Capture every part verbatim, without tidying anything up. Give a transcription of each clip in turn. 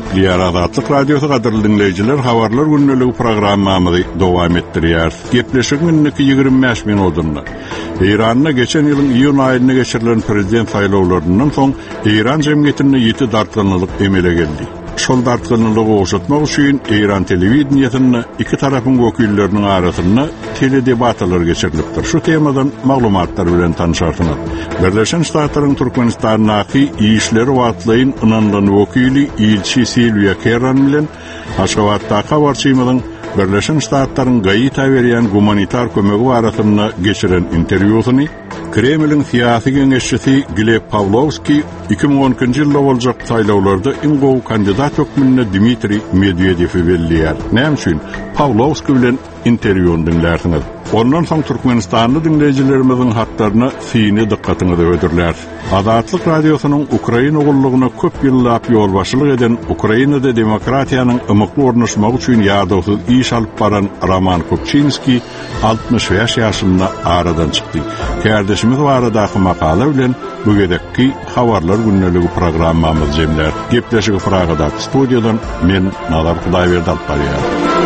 Gepleýär Azatlyk Radiosu gaderly dinleýijiler, habarlar günneligi programmamyzy dowam etdirýär. Gepleşik minniki ýygrimi beş minutunda. Iranda geçen ýylyň iýun aýyna geçirilen prezident saýlawlarynyň soň Iran jemgyýetine ýeti dartgynlyk emele geldi. Şol dartgynlygy oşatmak üçin Iran telewizionyny iki tarapyň wekilleriniň arasynda teledebatlar geçirilipdir. Şu temadan maglumatlar bilen tanışarsınız. Birleşen Ştatlaryň Türkmenistanyňky işleri wagtlaýyn ynanlan wekili Ilçi Silvia Kerran bilen Aşgabatda habarçymyň Birleşen Ştatlaryň gaýta berýän humanitar kömegi barasynda geçiren interwýusyny Kremlin siyasi geňeşçisi Gleb Pavlovski iki bin on ikinji ýylda boljak saýlawlarda iň gowy kandidat hökmünde Dmitri Medvedev'i belliýär. Näme üçin Pavlovski bilen interwýuny dinlersiňiz. Ondan soň Türkmenistanly dinleýijilerimizin hatlaryna syny dikkatyňyzy ödürler. Azatlyk Radiosynyň Ukraina gullugyna köp ýyllap ýolbaşçylyk eden Ukrainada demokratiýanyň ymykly ornaşmagy üçin ýardawysyz iş alyp baran Roman Kopczynski altmış beş ýaşynda aradan çykdy. Kärdeşimiz baradaky makala bilen bu gedekki habarlar günneligi programmamyz jemler. Gepleşigi Pragada studiýadan men Nazar Hudaýberdi alyp barýar.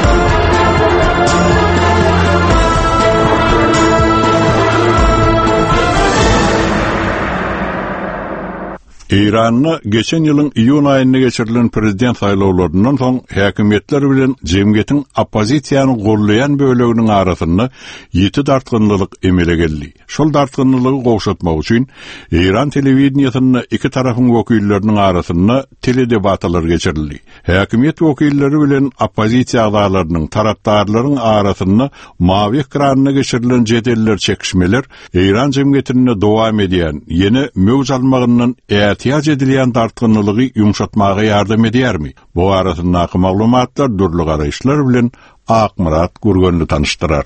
İran'na geçen yılın iyun ayında geçirilen prezident saýlawlarynyň soň häkimetler bilen jemgyýetiň oppozisiýany gollayan böleginiň arasynda ýeti dartgynlyk emele geldi. Şol dartgynlygy gowşatmak üçin İran telewizionyny iki tarapyň wekilleriniň arasynda teledebatlar geçirildi. Häkimet wekilleri bilen oppozisiýa agzalarynyň tarapdarlaryň arasynda mawy ekranyna geçirilen jedeller çekişmeler İran jemgyýetine dowam edýän ýene möwj almagyndan ihtiyaç edilen dartgınlığı yumuşatmağa yardım edýärmi? Bu arasyndaky maglumatlar durly garaýşlar bilen Akmurat Gurgönlü tanıştyrar.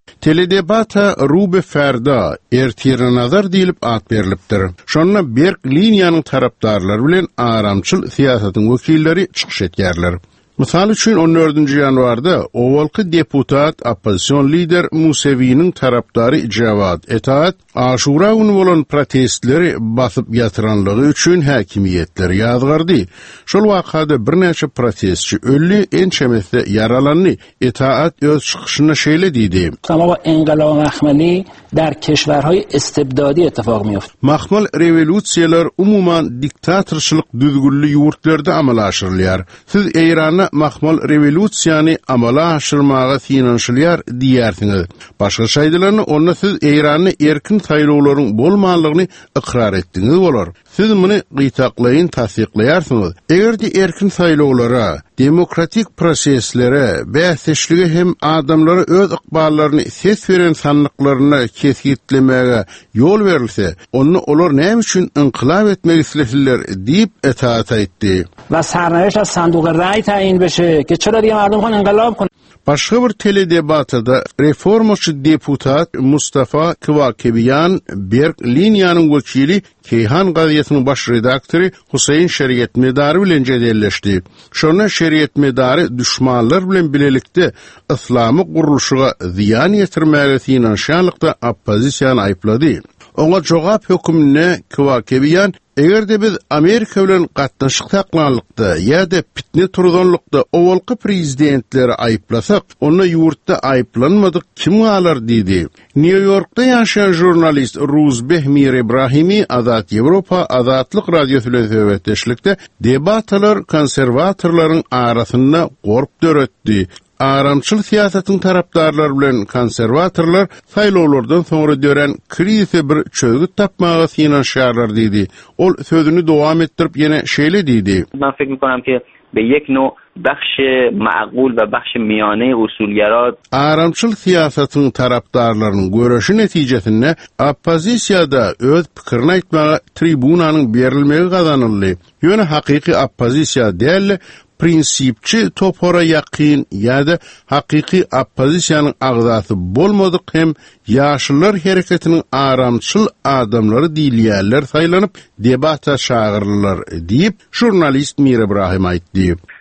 Teledebata Rube Ferda ertire nazar diýilip at berilipdir. Şonda Berk liniýanyň tarapdarlary bilen aramçyl siýasatyň wekilleri çykyş etýärler. Misal üçin on dördünji ýanwarda owalky deputat oppozisiýon lider Musevi'niň tarapdary Javad Etaat Aşura güni bolan protestleri basyp ýatyranlygy üçin häkimiýetleri ýazgardy. Şol wakada bir näçe protestçi ölli, ençemesde yaralandy. Etaat öz çykyşyna şeýle diýdi. Tamam enqilab mahmali der keşwerhay istibdadi ettifaq miýafty. Mahmal revolüsiýalar umuman diktatorçylyk düzgünli ýurtlarda amala aşyrylýar. Siz Eýrana mahmal revolüsiýany amala aşyrmaga finansiýar diýersiňiz. Başga şaýdylany onda siz Eýrany erkin saýlawlaryň bolmanlygyny ikrar etdiňiz bolar. Siz muny gytaklaýyn tasdiklaýarsyňyz. Egerdi erkin saýlawlara, demokratik proseslere, bäsleşlige hem adamlara öz ykballaryny ses beren sanlyklaryna kesgitlemäge ýol berilse, onu olar näme üçin inqilab etmek isleýärler diýip Etaat aýtdy. Wa sarnaýyş az sandugy raý taýin beşe, ki çora diýen adam hon inqilab kun. Başga bir teledebatada reformaçy deputat Mustafa Kvakebiyan Berk liniýanyň wekili Keyhan gazetynyň baş redaktory Husayn Şeriýet Medary bilen jedelleşdi. Şonu Şeriýet Medary düşmanlar bilen bilelikde islamy guruluşyga ziýan ýetirmäge finansiýalykda oppozisiýany aýplady. Oňa jogap hökümine Kvakebiyan egerde biz Amerika bilen gatnaşyk taklanlykda ýa-da pitne turdanlykda owalky prezidentleri aýplasak, onda ýurtda aýplanmadyk kim alar diýdi. New Yorkda ýaşaýan jurnalist Ruzbeh Mir Ibrahimi Azat Ýewropa Azatlyk Radiosu bilen söhbetleşlikde debatlar konserwatorlaryň arasynda gorp döretdi. Aramçyl siýasatyň tarapdarlary bilen konserwatorlar saýlawlardan soňra dören krizi bir çözgüt tapmaga finansiýarlar diýdi. Ol sözüni dowam etdirip ýene şeýle diýdi. Ben fikir mikonam ki be yek no baxş ma'qul we baxş miyane usulgara aramçyl siýasatyň tarapdarlarynyň görüşi netijesinde oppozisiýada öz pikirini aýtmaga tribunanyň berilmegi gazanyldy. Ýöne hakyky oppozisiýa däl prinsipçi topora yakın ya da hakiki oppozisiyanın agzası bolmadık hem yaşlılar hareketinin aramçıl adamları diliyerler saylanıp debata çağırırlar deyip jurnalist Mir Ibrahim aytdı.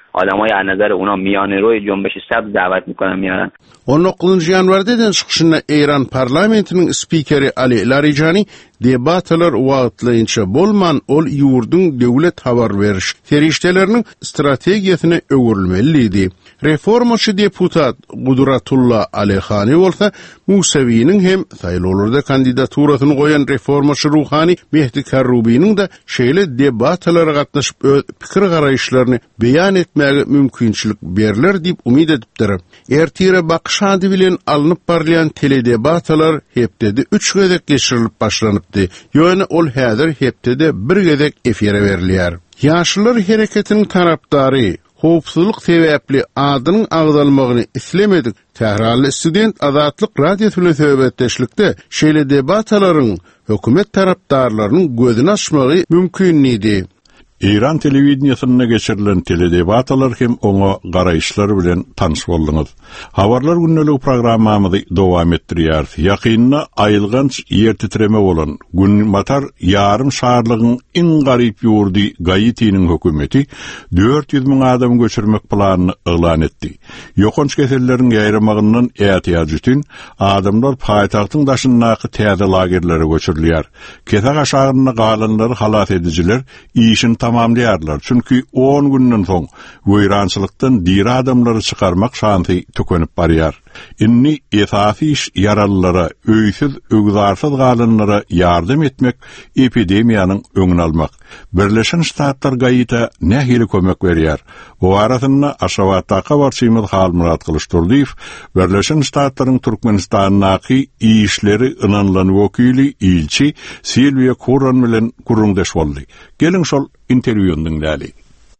آدمای از نظر اونا میانه روی جنبش سبز دعوت میکنن میارن. on dokuzuncu yanvardan çıkışında İran parlamentinin spikeri Ali Larijani debatlar wagtlayınça bolman ol yurdun devlet habar veriş feriştelerinin strategiyasını öwürülmeliydi. Reformaçı deputat Qudratullah Alexani bolsa Musavi'nin hem sayılolurda kandidaturasyny goyan reformaçı Ruhani Mehdi Karrubi'nin de şeýle debatlara gatnaşyp pikir garaýyşlaryny beýan etmäge mümkinçilik berler diýip umyd edipdir. Ertire bakış ady bilen alınıp barlayan teledebatlar hepdede üç gezek geçirilip başlanypdy. Ýöne ol häzir hepdede bir gezek efire berilýär. Ýaşlylar hereketiniň tarapdary howpsuzlyk sebäpli adynyň agdalmagyny islemedik. Tehrarly student Azatlyk radiosyna söhbetdeşlikde şeýle debatlaryň hökümet tarapdarlarynyň gözüni açmagy mümkinligi. İran televizionyasynda geçirilen teledebatlar hem oňa garaýyşlar bilen tanyş boldyňyz. Habarlar günneligi programmamyzy dowam etdirýär. Ýakynda aýylganç ýer titreme bolan gün matar ýarym şaharlygyň iň garyp ýurdy Gaitiniň hökümeti dört yüz miň adam göçürmek planyny elan etdi. Ýokunç kesellerin ýaýramagyndan ätýaj üçin adamlar paýtagtyň daşyndaky täze lagerlere göçürilýär. Kesek aşagyna galanlary halat edijiler işin tamamlaýarlar. Çünki on günden soň wýrançylykdan diri adamlary çykarmak şansy tökenip barýar. Inni esasy iş yaralylara, öýsüz, ögüzarsız galanlara ýardam etmek, epidemiýanyň öňüni almak. Birleşen Ştatlar gaýta nähili kömek berýär. O arasynda Aşgabatda barçymyz Halmurat Kılıçdarow, Birleşen Ştatlaryň Türkmenistanyňky işleri ynanlan wekili ilçi Silvia Kuran bilen gurrundaş boldy. Gelin şol interwýuny dinläli.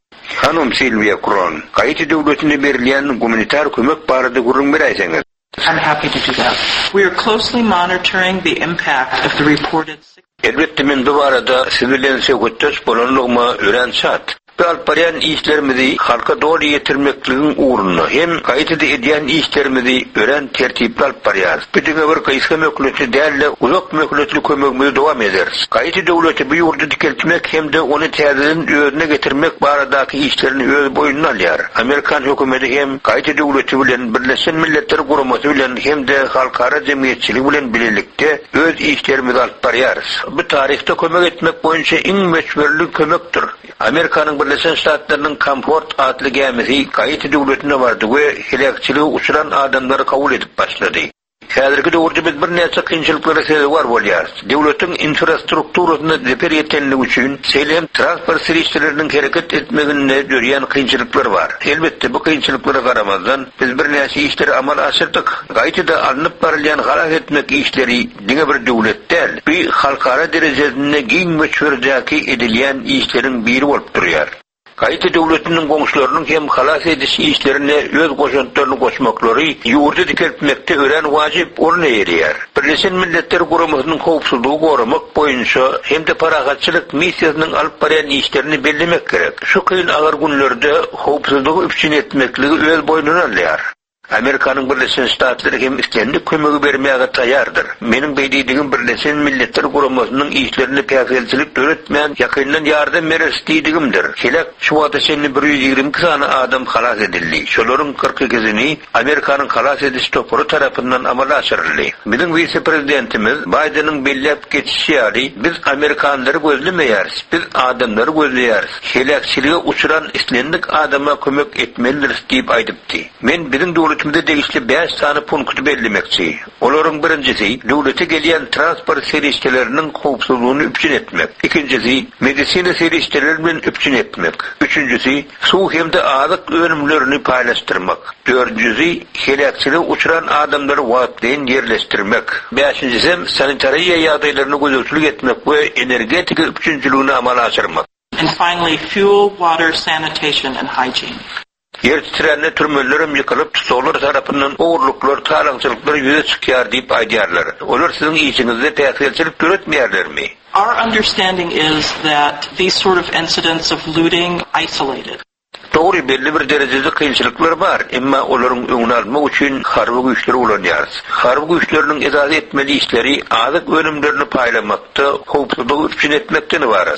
Hanım Silvia Kuran, Gaiti döwletine berilýän humanitar kömek barada gurrun beräýsiňiz. I'm happy to do that. We are closely monitoring the impact of the reported... Elbette men bu arada sivillen söhbetdeş bolanlygyma öğrensat. Alparyan işlerimizi halka doğru getirmekliğin uğruna hem Gaitide edýän işlerimizi ören tertipli alparyan. Bütüne bir kayıska mökleti değerli uzak mökletli kömegimizi devam ederiz. Gaiti devleti bu yurdu dikeltmek hem de onu täzeden özüne getirmek baradaky işlerini öz boyunna alýar. Amerikan hökümeti hem Gaiti devleti bilen Birleşen Milletler Guramasy bilen hem de halkara jemgyýetçilik bilen birlikde öz işlerimizi alparýarys. Bu tarihte kömek etmek boýunça iň meşhurly kömekdir. Amerikanyň Birleşen Ştatlarynyň Komfort adly gemisi Gaiti döwletine bardy we helakçylygy uçuran adamlary kabul edip başlady. Häzirki döwürde biz bir näçe kynçylyklara sebäp bolýar. Döwletiň infrastrukturasyny deper etkenligi üçin seýlem transport serişleriniň hereket etmeginde görýän kynçylyklar bar. Elbetde bu kynçylyklara garamazdan biz bir näçe işleri amal aşyrdyk. Gaitide alınıp barylýan halak etmek işleri diňe bir döwletden bir halkara derejesinde giň meşhurdaky edilýän işleriň biri bolup durýar. Gaiti döwletiniň goňşularynyň hem halas ediş işlerine öz goşantlaryny goşmaklary ýurdu dikeltmekde ören wajyp orna ýerýär. Birleşen Milletler Guramasynyň howpsuzlygy goramak boýunça hem de paragatçylyk missiýasynyň alyp barýan işlerini bellemek gerek. Şu kyn agar günlerde howpsuzlygy üpçün etmekligi öz boýnuna alýar. Amerikanyň Birleşen Ştatlary hem islendik kömegi bermäge taýardyr. Meniň beýdiğim Birleşen Milletler Guramasynyň işlerini päsgelçilik döretmän ýakyndan ýardam berýärdigimdir. Helak şu wagtda şeýle bir yüz ýigirme sany adam halas edildi. Şolaryň kırk ikisini Amerikanyň halas ediş topary tarapyndan amala aşyryldy. Biziň vice prezidentimiz Bidenyň bellep geçişi ýaly biz Amerikanlary gözlemeýäris, biz adamlary gözleýäris. Helakçylyga uçuran islendik adama kömek etmeliriz diýip aýdypdy. Men biziň döwletimizde degişli beş sany punkt bellemekçi. Olaryň birincisi döwlete gelýän transport serişçileriniň howpsuzlygyny üpçün etmek. İkincisi medisina serişçileri bilen üpçün etmek. Üçüncüsi suw hemde azyk önümlerini paýlaşdyrmak. Dördüncüsi helakçylyga uçuran adamlary wagtlaýan ýerleşdirmek. Beşincisi sanitariýa ýagdaýlaryny gözlemçilik etmek we energetik üpçünçiligini amala aşyrmak. And finally, fuel, water, sanitation, and hygiene. Yer titrenle türmelerim yıkılıp tutoğlar tarafından oğurluklar, talancılıklar yüze çıkıyor deyip aydiyarlar. Olur sizin işinizde təsirçilik göretmeyerler mi? Our understanding is that these sort of incidents of looting isolated. Doğru belli bir derecede kıyınçılıklar var. Ama onların önüne almak için harbi güçleri ulanıyoruz. Harbi güçlerinin icazı etmeli işleri azık önümlerini paylamakta, hopsuzluğu üpçün etmekten varız.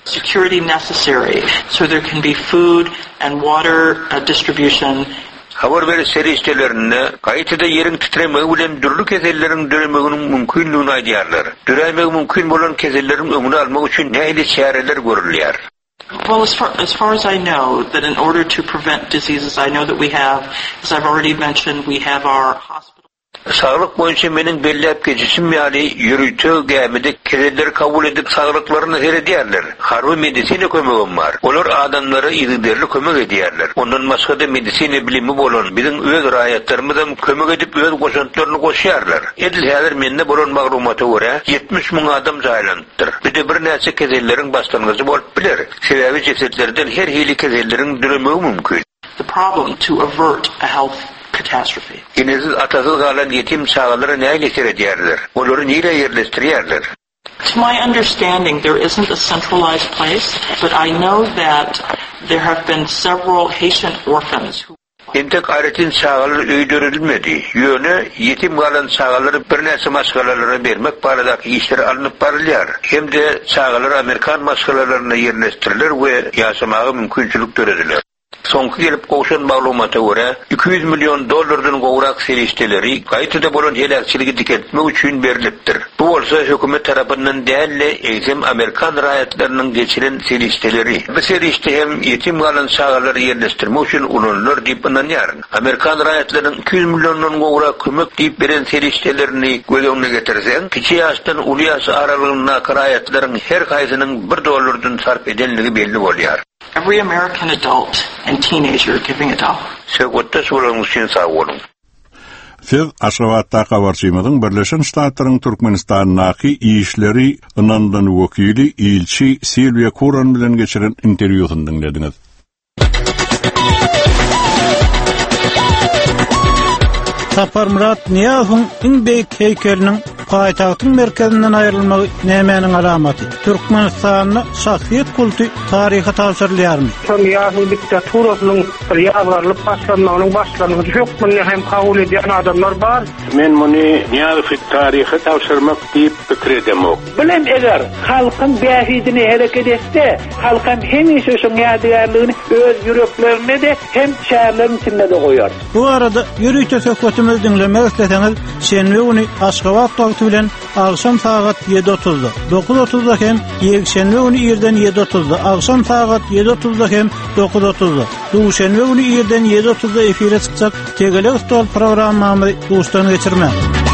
security necessary so there can be food and water uh, distribution. Haber beri seriştelerine kayıtıda yerin titreme bilen dürlü kezellerin dönemeginin mümkünlüğünü aydiyarlar. Dönemeg mümkün bolan kezellerin ömrünü almak için neyli çareler görülüyor? Well, as far, as far as I know, that in order to prevent diseases, I know that we have, as I've already mentioned, we have our hospital. Sağlık boyunca menin bellep geçişim yani yürütü gelmedi kezeleri kabul edip sağlıklarını seyrediyorlar. Harbi medisine kömegim var. Onlar adamlara iyidirli kömek ediyorlar. Ondan maskada medisine bilimi bolan bizim öz rayetlerimize kömek edip öz koşantlarını koşuyorlar. Edilhalar menne bolan maglumatı göre yetmiş bin adam zaylandır. Bir de bir nesi kezelerin başlangıcı bolup bilir. Sebebi cesetlerden her hili kezelerin dönemi mümkün. The problem to avert a health catastrophe. Yinesiz atasız kalan yetim sağları neyle seyrediyorlar? Onları neyle yerleştiriyorlar? To my understanding, there isn't a centralized place, but I know that there have been several Haitian orphans who Entek aretin sağaları öydürülmedi. Yönü yetim kalan sağaları bir nesi maskalalara vermek paradaki işleri alınıp parılıyor. Hem de sağaları Amerikan maskalalarına yerleştirilir ve yaşamağı mümkünçülük görediler. Sonku gelip koşan malumatı göre iki yüz milyon dolardan goğrak serişteleri kayıtıda bolan helakçılığı diketmek için veriliptir. Bu olsa hükümet tarafından değerli eğitim Amerikan rayetlerinin geçiren serişteleri. Bu serişte hem yetim kalan sağaları yerleştirmek için ulunulur deyip inanıyor. Amerikan rayetlerinin iki yüz milyondan goğrak kömek deyip veren seriştelerini göz önüne getirsen, kiçi yaştan ulu yaş aralığına rayetlerin her kaysının bir dolardan sarf edenliği belli oluyor. every American adult and teenager giving a dollar. Segotda sorulmuş için sağ olun. Siz Aşgabatda kabarçıymadın Birleşen Ştatların Türkmenistan'naki işleri ınandan vekili ilçi Silvia Kuran bilen geçiren intervyusunu dinlediniz. Sapar Murat Niyaz'ın en büyük heykelinin payitahtın merkezinden ayrılmağı nemenin alamatı. Türkmenistan'ın şahsiyet kultu tarihi tasarlayarmı? Niyaz'ın diktatörünün yavarlıp başlanmanın başlanıcı hükmünü hem kabul eden adamlar var. Men bunu Niyaz'ın tarihi tasarlamak deyip fikir edemok. Bilem eğer halkın behidini hareket etse, halkın hem işoşun yadigarlığını öz yüreklerine de hem şehirlerin içinde de koyar. Bu arada yürüyüşte söhbetimiz dinlemek isteseniz, şenli günü Aşgabat Togtu bilen akşam saat yedi otuzda, dokuz otuzda hem şenli günü yerden yedi otuzda, akşam saat yedi otuzda hem dokuz otuzda. Bu şenli günü yerden yedi otuzda efire çıkacak Tegelik Stol programımı uçtan geçirmem.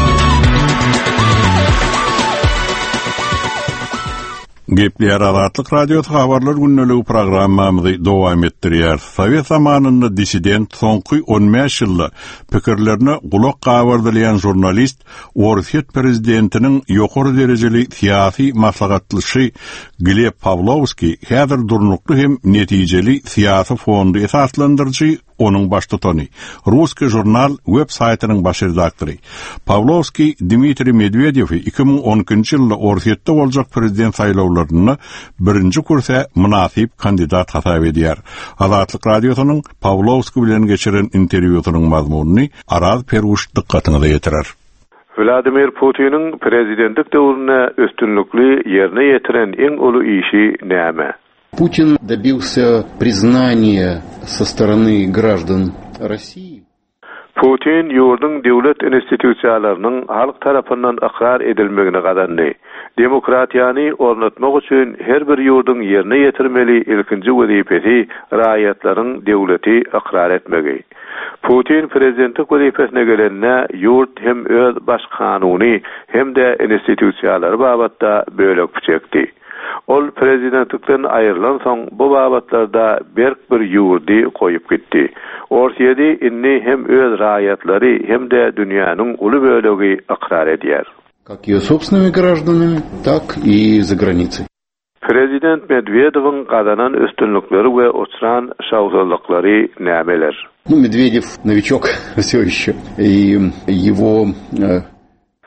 Gepler Azatlyk Radiosu habarlar günnöligi programmamyzy dowam etdirýär. Sowet zamanynda dissident soňky on beş ýylda pikirlerine gulak gabardylýan jurnalist Orset prezidentiniň ýokary derejeli syýasy maslahatçysy Gleb Pavlovski häzir durnukly hem netijeli syýasy fondy esaslandyrjy onun baş tutany. Ruski jurnal web saytynyň baş redaktory. Pavlovski Dmitri Medvedyew iki bin on ikinji ýylda Orsetde boljak prezident saýlawlaryna birinji kursa münasip kandidat hasap edýär. Azatlyk radiosynyň Pavlovski bilen geçiren interwýusynyň mazmunyny Araz Peruş dikkatyňize ýetirer. Vladimir Putin'in prezidentlik döwrüne üstünlükli yerine yetiren en ulu işi näme? Путин добился признания со стороны граждан России. Putin yurdun devlet institusiýalarynyň halk tarapyndan aqrar edilmegine gadandy. Demokratiýany ornatmak üçin her bir yurdun yerine yetirmeli ilkinji wezipesi raýatlaryň devleti aqrar etmegi. Putin prezidentlik wezipesine gelenne yurt hem öz baş kanuny hem de institusiýalary babatda bölek çekdi. Ol prezidentlikden ayrılan soň bu babatlarda berk bir ýurdy koýup gitdi. Orsyedy inni hem öz raýatlary hem de dünýäniň uly bölegi aqrar edýär. Как её собственными гражданами, так и за границей. Prezident Medvedev'in kadanan üstünlükleri ve uçuran şahsızlıkları nämeler? Ну, Медведев новичок всё ещё, и его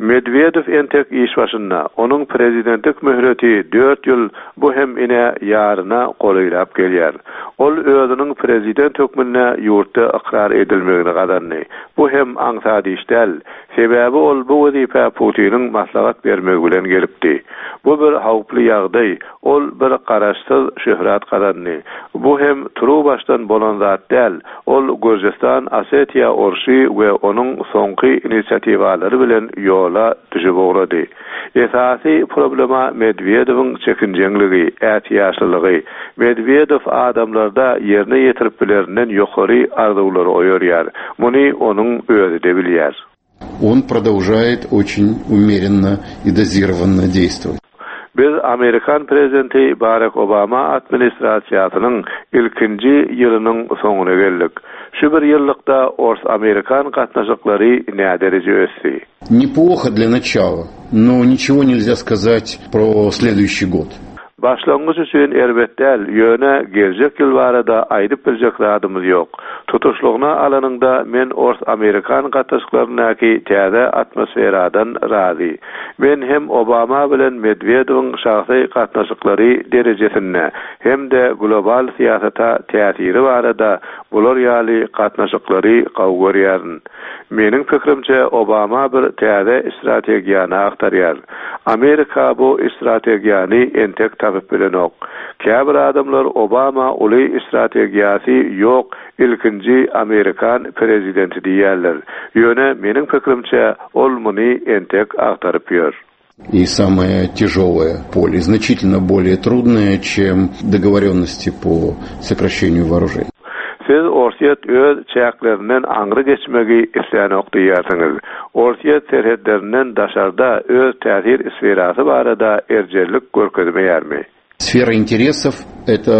Medvedev entek iş başında, onun prezidentlik mühreti dört yıl bu hem ine yarına qoýulap gelýär. Ol özünün prezident hökmüne yurtda ikrar edilmegini gadarny. Bu hem aňsady iş däl. Sebäbi ol bu wezipe Putinin maslahat bermegi bilen gelipdi. Bu bir hawply ýagdaý, ol bir garaşsyz şöhrat gadarny. Bu hem turu başdan bolan zat däl. Ol Gürjistan, Osetiýa orşy we onun soňky inisiatiwalary bilen ýola düşüp oglady. Esasy problema Medvedewiň çekinjenligi, ätiýaşlygy. Medvedew adamlarda ýerine ýetirip bilerinden ýokary arzuwlary oýarýar. Muny onun özü de bilýär. Он продолжает очень умеренно и дозированно действовать. Biz Amerikan prezidenti Barack Obama administrasiýasynyň ilkinji ýylynyň soňuna geldik. Şu bir ýyllykda Ors Amerikan gatnaşyklary näderece ösdi. Неплохо для начала, но ничего нельзя сказать про следующий год. Başlangyç üçin erbetdäl, ýöne geljek ýyl barada aýdyp biljek zadymyz ýok. Tutuşlygyna alanynda men Ors Amerikan gatnaşyklarynaky täze atmosferadan razy. Men hem Obama bilen Medvedewiň şahsy gatnaşyklary derejesinde hem de global siýasata täsiri barada bular ýaly gatnaşyklary gawgörýärn. Mening pikirimçe Obama bir täze strategiýany aktarýar. Amerika bu strategiýany entek tapyp bilenok. Käbir adamlar Obama uly strategiýasy ýok, ilkinji Amerikan prezidenti diýerler. Ýöne mening pikirimçe ol muny entek aktaryp ýör. И самое тяжелое поле, значительно более трудное, чем договоренности по сокращению вооружений. Siz Orsiýet öz çäklerinden aňry geçmegi isleýän diýersiňiz. Orsiýet serhedlerinden daşarda öz täsir sferasy barada erjerlik görkezmeýärmi? Сфера интересов – это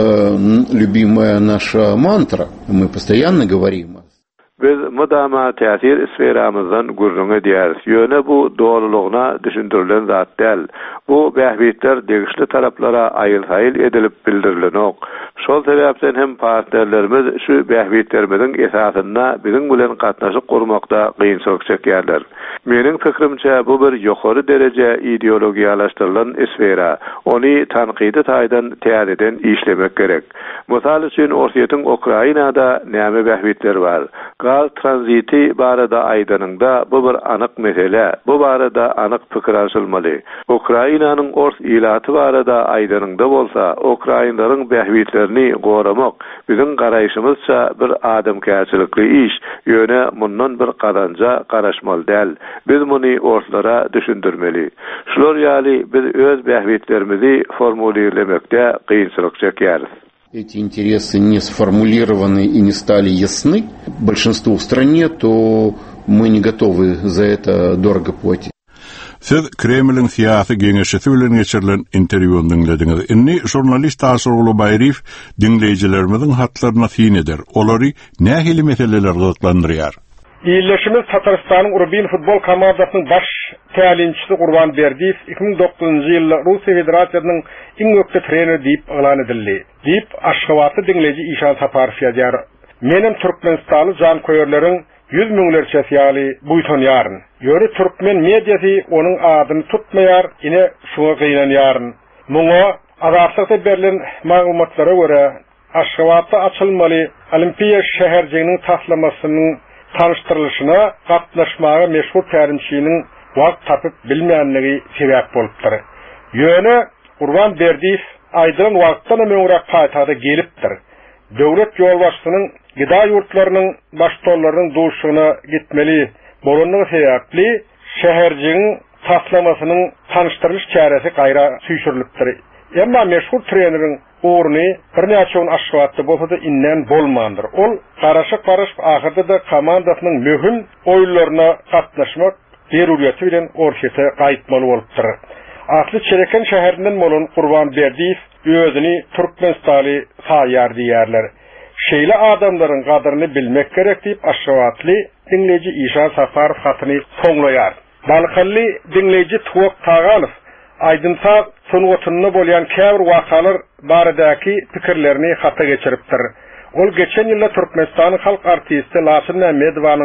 любимая наша мантра. Мы постоянно говорим. Biz mudama täsir sferamyzdan gurrun edýäris. Ýöne bu doğrulugyna düşündirilen zat däl. Bu bähbitler degişli taraplara aýyl-saýyl edilip bildirilenok. Şol sebäpden hem partnerlerimiz şu bähbitlerimiziň esasyna biziň bilen gatnaşyk gurmakda gynçylyk çekýärler. Meniň pikirimçe bu bir ýokary derece ideologiýalaşdyrylan sfera. Ony tanqidi taýdan täzeden işlemek gerek. Mysal üçin Orsiýetiň Ukrainada näme bähbitler bar? Gaz tranziti barada aýdanynda bu bir anyk mesele. Bu barada anyk pikir alşylmaly. Ukrainanyň Ors ilaty barada aýdanynda bolsa, Ukrainlaryň bähbitlerini goramak biziň garaýşymyzça bir adamkäçilikli iş. Ýöne mundan bir gazanja garaşmaly däl. Biz muny Orslara düşündirmeli. Şular ýaly biz öz bähbitlerimizi formulilemekde gynçylyk çekýäris. Эти интересы не сформулированы и не стали ясны большинству в стране, то мы не готовы за это дорого платить. Siz Kremlin siyasi geňeşisi bilen geçirilen interwýuny dinlediňiz. Inni jurnalist Asur Ulubayrif dinleýijilerimiziň hatlaryna fin eder. Olary nähili meseleler gyzyklandyrýar. İýleşimiz Tatarstanyň Urbin futbol komandasynyň baş tälimçisi Gurban Berdiýew iki ming dokuzunçy ýylda Russiýa Federasiýasynyň iň öňkü treneri diýip elan edildi. Diýip Aşgabatda dinleýiji Işan Saparow ýajar. Menem Türkmenistanly jan koýerleriň yüz miňlerçe ýaly buýtanýaryn. Ýöre türkmen mediasy onuň adyny tutmaýar, ine şuňa gynanýaryn. Muňa azapsykda berilen maglumatlara görä Aşgabatda açylmaly Olimpiýa şäherjiginiň taslamasynyň tanıştırılışına gatnaşmagy meşhur tärimçiniň wagt tapyp bilmeýänligi sebäp bolupdyr. Ýöne Gurban Berdiýew aýdyryn wagtdan öňrak paýtagda gelipdir. Döwlet ýolbaşçynyň gida ýurtlarynyň başçylarynyň duşugyna gitmeli bolanyny sebäpli şäherjiginiň taslamasynyň tanıştyrylış çäresi gaýra süýşürilipdir. Emma meşhur treneriň orny bir näçe Aşgabatda bolsa da innen bolmandyr. Ol garaşyk barışyp ahyrda da komandasynyň möhüm oýunlaryna gatnaşmak deruriyeti bilen Orsiýete gaýtmaly bolupdyr. Asly Çereken şäherinden bolan Gurban Berdiýew özüni Türkmenistany saýar diýerler. Şeýle adamlaryň gadyryny bilmek gerek diýip Aşgabatly dinleýiji Işan Saparow hatyny soňlaýar. Balkally dinleýiji Tuwak Tagalow aýdynsa soňgatyny bolýan käbir wakalar baradaky pikirlerini hata geçiripdir. Ol geçen ýylda Türkmenistanyň halk artisti Lasyn Mämmedowanyň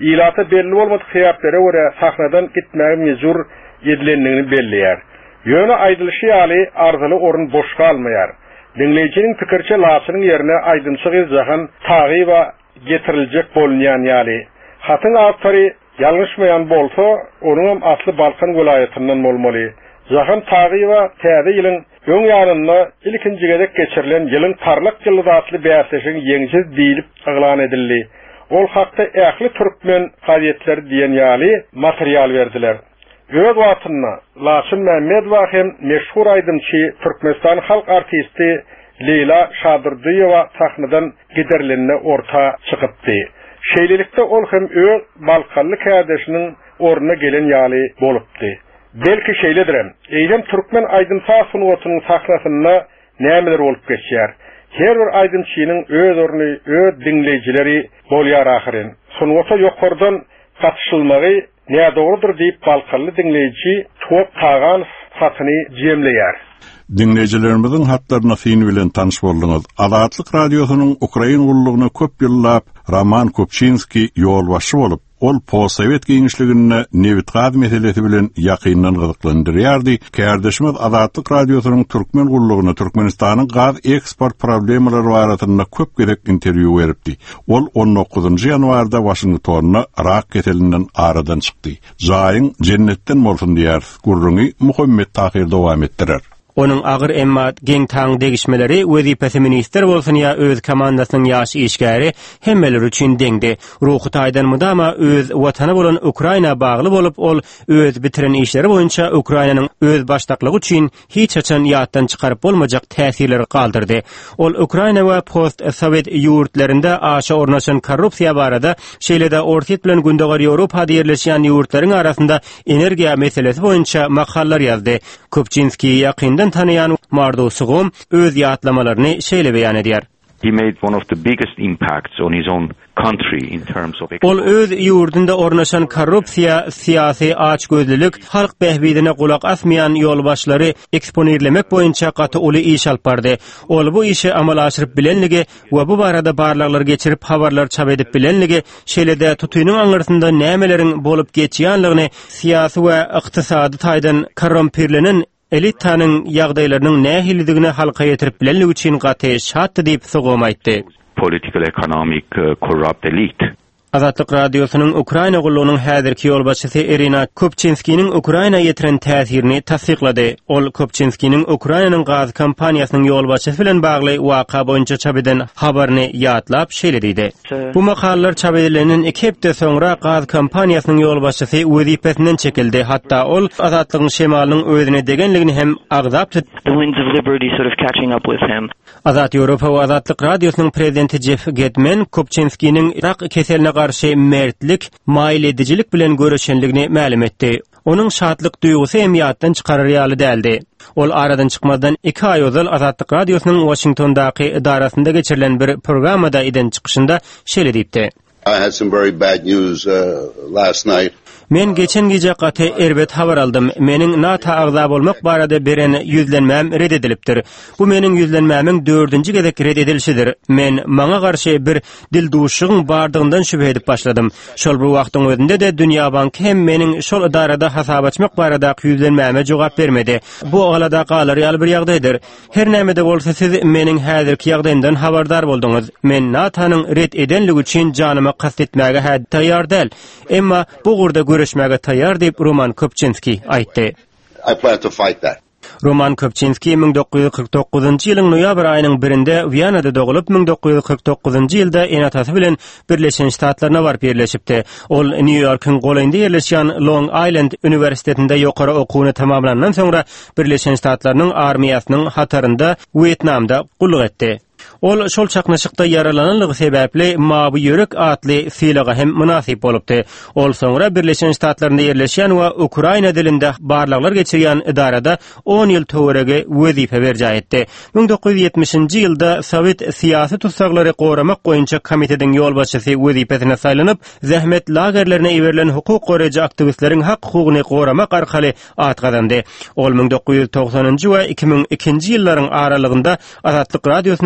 ilata belli bolmadyk sebäplere görä sahnadan gitmäge mejbur edilendigini belliýär. Ýöne aýdylşy ýaly arzaly orun boş kalmaýar. Dinleýijiniň pikirçe lasynyň ýerine aýdynçyk izjahan tagyba getiriljek bolýan ýaly. Hatyň awtory ýalňyşmaýan bolsa, onuň asly Balkan welaýatyndan bolmaly. Jahan tagyba täze ýylyň öň ýarynda ilkinji gezek geçirilen ýylyň tarlyk ýyldatly bäsleşiň ýeňsiz diýilip aglan edildi. Ol hakda ähli türkmen gazetleri diýen ýaly material berdiler. Öz wagtynda Laçyn Mämmedowa hem meşhur aýdymçy Türkmenistan halk artisti Leyla Şadyrdyýewa sahnadan giderlenine orta çykypdy. Şeýlelikde ol hem öz Balkanly kädeşiniň ornuna gelen ýaly bolupdy. Belki şeýledirem. Eýlem türkmen aýdymça sunuwatynyň sahnasynda nämeler bolup geçýär. Her bir aýdymçynyň öz orny, öz dinleýijileri bolýar ahyren. Sunuwata ýokardan gatşylmagy näme dogrudur diýip Balkanly dinleýiji top tagan satyny jemleýär. Dinleyijilerimizin hatlaryna sini bilen tanış boldyňyz. Azatlyk radiosynyň Ukrain gullugyna köp ýyllap Roman Kopczynski ýolbaşçy bolup, ol post-sowet giňişligine Nevitgaz meselesi bilen ýakyndan gyzyklandyrýardy. Kärdeşimiz Azatlyk radiosynyň türkmen gullugyna Türkmenistanyň gaz eksport problemalary baratyna köp gerek interwýu beripdi. Ol on dokuzunji ýanwarda Washingtonna rak keselinden aradan çykdy. Jaýyň jennetden bolsun diýär. Gurrungy Muhammed Tahir dowam etdirer. Onun agyr emma geň taň degişmeleri wezipesi minister bolsun ýa öz komandasynyň ýaşy işgäri hemmeler üçin deňdi. Ruhy taýdan mudama öz watany bolan Ukraina bagly bolup, ol öz bitiren işleri boýunça Ukrainanyň öz başdaklygy üçin hiç açan ýatdan çykaryp bolmajak täsirleri galdyrdy. Ol Ukraina we post-sowet ýurtlarynda aşa ornaşan korrupsiýa barada şeýlede ortiýet bilen gündäki Ýewropa diýerleşýän ýurtlaryň arasynda energiýa meselesi boýunça makallar ýazdy. Kopczynski ýakyndan tanıyan Mardo Sugum öz ýatlamalarını şeýle beýan edýär. He made one of the biggest impacts on his own country in terms of ol öz ýurdunda ornaşan korrupsiýa, syýasy açgözlülük, halk behbidine kulak asmayan ýolbaşlary eksponerlemek boýunça gaty uly iş alyp bardy. Ol bu işi amal aşyryp bilenligi we bu barada barlaklar geçirip habarlar çap edip bilenligi, şeýlede tutuýnyň aňyrsynda nämeleriň bolup geçýänligini, syýasy we ykdysady taýdan korrumpirlenen elitanyň ýagdaýlarynyň nähilidigini halka ýetirip bilenligi üçin gaty şatdy diýip sogum aýtdy. Political, economic, uh, corrupt elite. Azatlyk radiosynyň Ukraina gullugynyň häzirki ýolbaşçysy Irina Kopczynskiniň Ukraina ýetiren täsirini tasdiklady. Ol Kopczynskiniň Ukrainanyň gaz kampaniýasynyň ýolbaşçysy bilen bagly waka boýunça çap eden habaryny ýatlap şeýle diýdi. Bu makallalar çap edilenden iki hepde soňra gaz kampaniýasynyň ýolbaşçysy wezipesinden çekildi. Hatda ol azatlygyň şemalynyň özüne degenligini hem agzapdy. The winds of liberty sort of catching up with him. Azat Ýewropa we Azatlyk radiosynyň prezidenti Jeff Getman Kopczynskiniň rak keseline karşı mertlik, mail edicilik bilen görüşenligini ma'lum etdi. Onun şatlyk duýgusy hem ýatdan çykarar ýaly däldi. Ol aradan çykmadan iki ay ozal Azatlyk radiosynyň Washingtondaky idarasynda geçirilen bir programmada eden çykyşynda şeýle diýipdi. I had some very bad news uh, last night. Men geçen gece gaty erbet habar aldım. Meniň nata agza bolmak barada beren ýüzlenmem red edilipdir. Bu meniň ýüzlenmämiň dördünji gezek red edilişidir. Men maňa garşy bir dilduşygyň bardygyndan şüphe edip başladym. Şol bu wagtyň özünde de Dünýä Banky hem meniň şol idarada hasap açmak barada ýüzlenmäme jogap bermedi. Bu alada galar ýaly bir ýagdaýdyr. Her näme-de bolsa siz meniň häzirki ýagdaýymdan habardar bolduňyz. Men natanyň red edenligi üçin janymy kastetmäge häzir taýýar däl. Emma bu gurda görüşmäge taýýar diýip Roman Kopczynski aýtdy. I plan to fight that. Roman Kopczynski ming dokuz ýüz kırk dokuzunji ýylyň noýabr aýynyň birinde Wienada dogulyp ming dokuz ýüz kırk dokuzunji ýylda enatasy bilen Birleşen Ştatlaryna baryp ýerleşipdi. Ol New Yorkyň golandy ýerleşýän Long Island Üniversitetinde ýokary okuwyny tamamlandan soňra Birleşen Ştatlarynyň armiýasynyň hatarynda Vietnamda gulluk etdi. Ol şol çaknaşykda yaralananlygy sebäpli Maby Ýörek atly filaga hem münasip bolupdy. Ol soňra Birleşen Ştatlarynda ýerleşýän we Ukraina dilinde barlaklar geçirýän idarada on ýyl töwerege wezipe berjä etdi. ming dokuz ýüz ýetmişinji ýylda Sowet syýasy tutsaklary goramak goýunça komitetiň ýolbaşçysy wezipesine saýlanyp, zähmet lagerlerine ýeberilen hukuk goraýjy aktivistleriň hak hukugyny goramak arkaly at gazandy. Ol ming dokuz ýüz toksanyňjy we iki ming ikinji ýyllaryň aralygynda Azatlyk radiosynyň Ukraina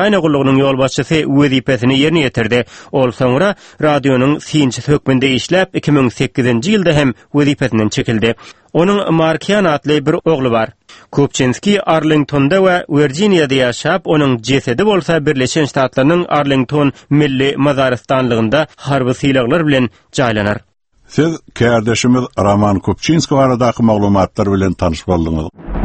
Ukraina gullugynyň ýolbaşçysy wezipesini ýerine ýetirdi. Ol soňra radionyň synçy hökmünde işläp iki ming sekizinji ýylda hem wezipesinden çekildi. Onun Markian adly bir ogly bar. Kupchinski Arlingtonda we Virginia'da ýaşap, onun jesedi bolsa Birleşen Ştatlarynyň Arlington milli mazarstanlygynda harby silahlar bilen jaýlanar. Siz kärdeşimiz Roman Kupchinski baradaky maglumatlar bilen tanyş boldyňyz.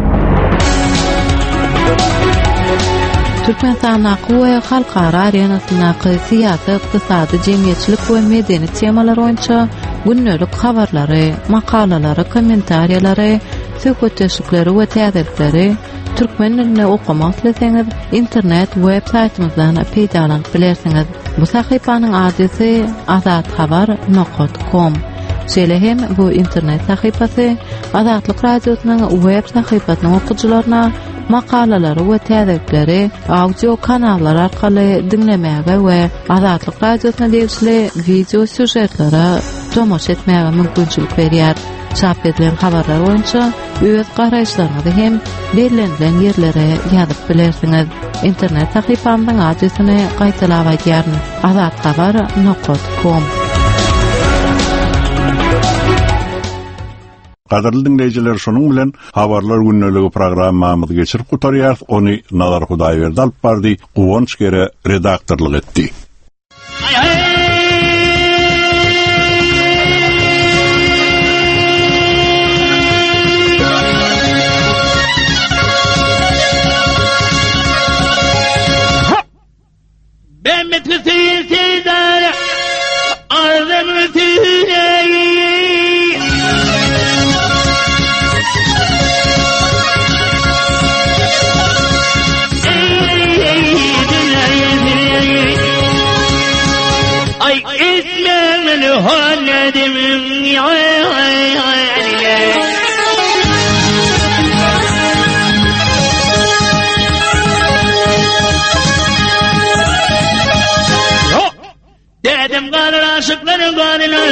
Türkmenistan we halkara arenasynaky syýasy, ykdysady, jemgyýetçilik we medeni temalar boýunça günnelik habarlary, makalalary, kommentariýalary, söhbetleşikleri we täzelikleri türkmen dilinde okumak isteseňiz internet web saytymyzdan peýdalanyp bilersiňiz. Bu sahypanyň adresi azat habar nokta com. Şeýle hem bu internet sahypasy Azatlyk radiosynyň web sahypasynyň okuwçylaryna makalalary we täzelikleri audio kanallar arkaly dinlemäge we Azatlyk radiosyna degişli video süjetlere tomoş etmäge mümkinçilik berýär. Çap edilen habarlar boýunça öz garaýşlaryňyzy hem belirlenen ýerlere ýazyp bilersiňiz. Internet sahypamyň adresini gaýtalap aýdýaryn. azat habar nokta com. Qadarly dinleýijiler, şonuň bilen habarlar günneligi programmamyzy geçirip gutarýar. Ony Nazar Hudaýberdi alyp bardy, Guwanç Gere redaktorlyk etdi. Ben metlisiyim sizlere, arzum sizlere. Ay ismini halledim ya. Dedim galir aşıkların galir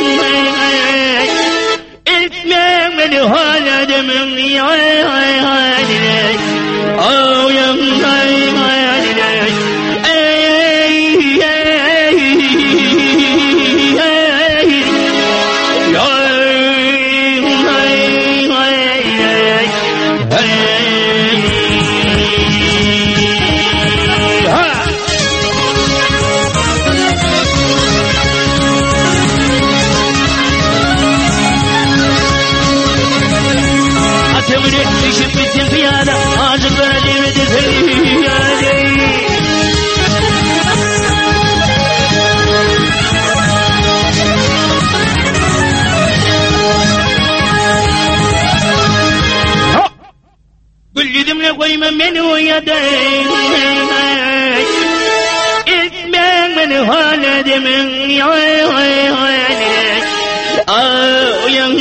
İsmini halledim ya. Oh yam Gülüdümle koymam beni o yadayım İsmen beni haledemin ya Ağayan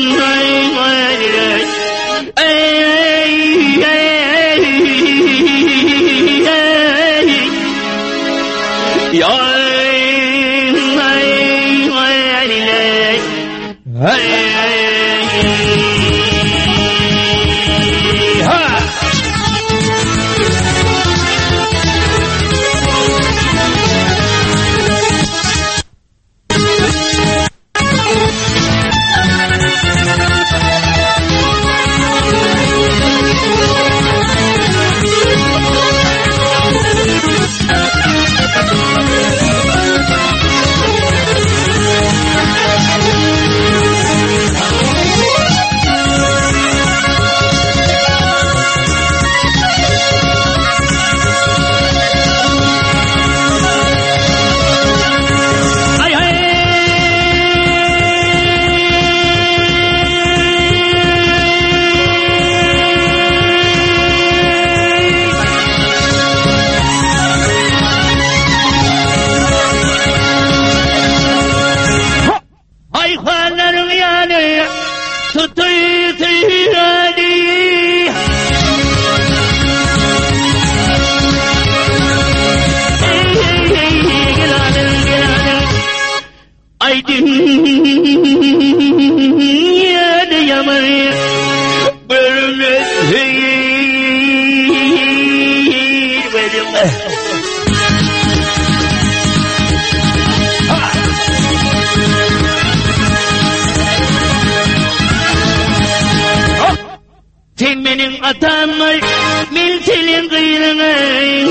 menin atamay min tilin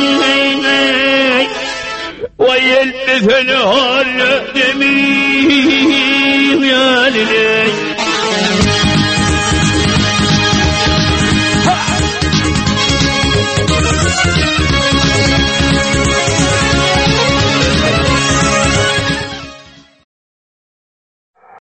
qıyılın Vay elbefeni hala demin